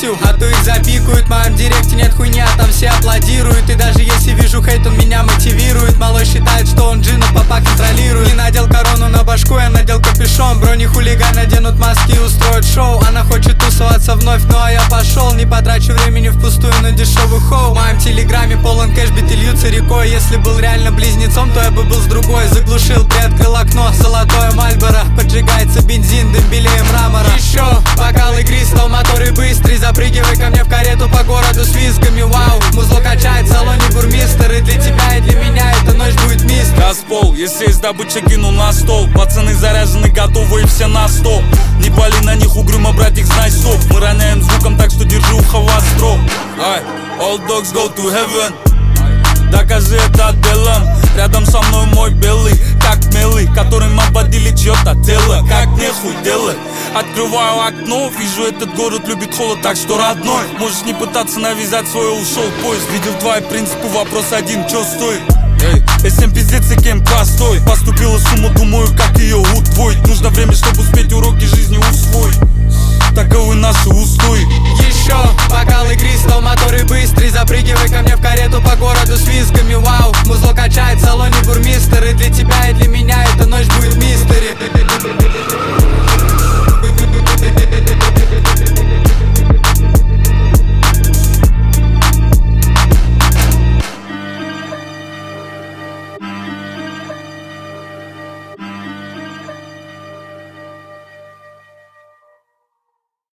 писю, а то их запикают. В моем директе нет хуйни, а там все аплодируют. И даже если вижу хейт, он меня мотивирует. Малой считает, что он джин, но папа контролирует. Не надел корону на башку, я надел капюшон. Брони хулиган наденут маски и устроят шоу. Она хочет тусоваться вновь, ну а я пошел. Не потрачу времени впустую на дешевый хоу. В моем телеграме полон кэш, биты льются рекой. Если был реально близнецом, то я бы был с другой. Заглушил, приоткрыл окно, золотое Мальборо. Поджигается бензин, дым белее мрамора. Еще бокал игристого, моторы быстрый. Запрыгивай ко мне в карету по городу с визгами. Вау, музло качает в салоне бурмистер. И для тебя, и для меня эта ночь будет мистер. Газпол, если есть добыча, кину на стол. Пацаны заряжены, готовы и все на 100. Не пали на них угрюмо, брать их, знай стоп. Мы роняем звуком, так что держи ухо востро. All dogs go to heaven. Докажи это делом. Рядом со мной мой белый, как милый, которым ободили чьё-то тело. Как нехуй делать. Открываю окно, вижу, этот город любит холод, так что родной. Можешь не пытаться навязать свой, ушел поезд. Видел твои принципы, вопрос один, чё стоит? SM пиздец и кем простой. Поступила сумма, думаю, как ее удвоить. Нужно время, чтобы успеть уроки жизни усвоить. Таковы наши устои. Еще бокал игристого, моторы быстрый. Запрыгивай ко мне в карету по городу с визгами. Вау, музло качает в салоне бурмистер. И для тебя, и для меня